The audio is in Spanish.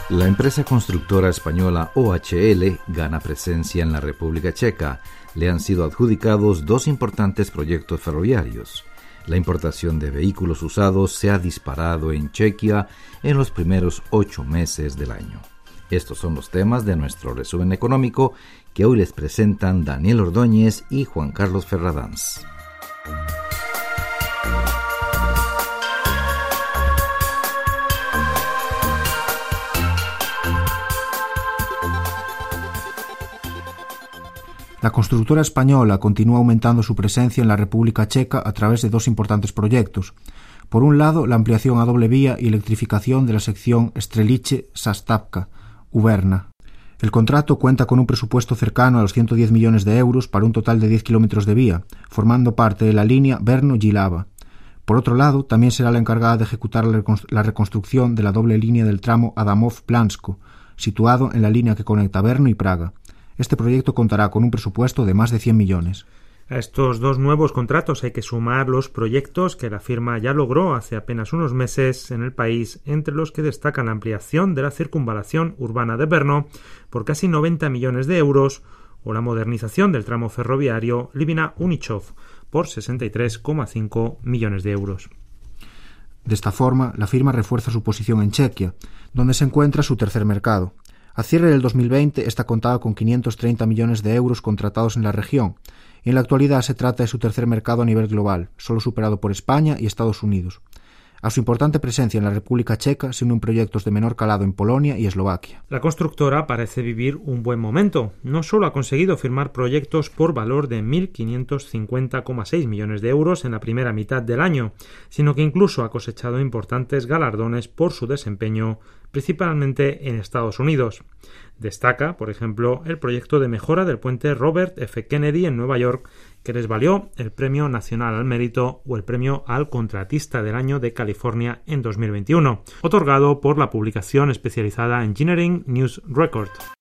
La empresa constructora española OHL gana presencia en la República Checa. Le han sido adjudicados 2 importantes proyectos ferroviarios. La importación de vehículos usados se ha disparado en Chequia en los primeros 8 meses del año. Estos son los temas de nuestro resumen económico que hoy les presentan Daniel Ordóñez y Juan Carlos Ferradanz. La constructora española continúa aumentando su presencia en la República Checa a través de 2 importantes proyectos. Por un lado, la ampliación a doble vía y electrificación de la sección Strelice-Sastapka-Uberna. El contrato cuenta con un presupuesto cercano a los 110 millones de euros para un total de 10 kilómetros de vía, formando parte de la línea Brno-Jihlava. Por otro lado, también será la encargada de ejecutar la reconstrucción de la doble línea del tramo Adamów-Blansko, situado en la línea que conecta Brno y Praga. Este proyecto contará con un presupuesto de más de 100 millones. A estos 2 nuevos contratos hay que sumar los proyectos que la firma ya logró hace apenas unos meses en el país, entre los que destacan la ampliación de la circunvalación urbana de Brno por casi 90 millones de euros o la modernización del tramo ferroviario Livina-Unichov por 63,5 millones de euros. De esta forma, la firma refuerza su posición en Chequia, donde se encuentra su tercer mercado. A cierre del 2020, esta contaba con 530 millones de euros contratados en la región, y en la actualidad se trata de su tercer mercado a nivel global, solo superado por España y Estados Unidos. A su importante presencia en la República Checa se unen proyectos de menor calado en Polonia y Eslovaquia. La constructora parece vivir un buen momento. No solo ha conseguido firmar proyectos por valor de 1.550,6 millones de euros en la primera mitad del año, sino que incluso ha cosechado importantes galardones por su desempeño, principalmente en Estados Unidos. Destaca, por ejemplo, el proyecto de mejora del puente Robert F. Kennedy en Nueva York, que les valió el Premio Nacional al Mérito o el Premio al Contratista del Año de California en 2021, otorgado por la publicación especializada Engineering News Record.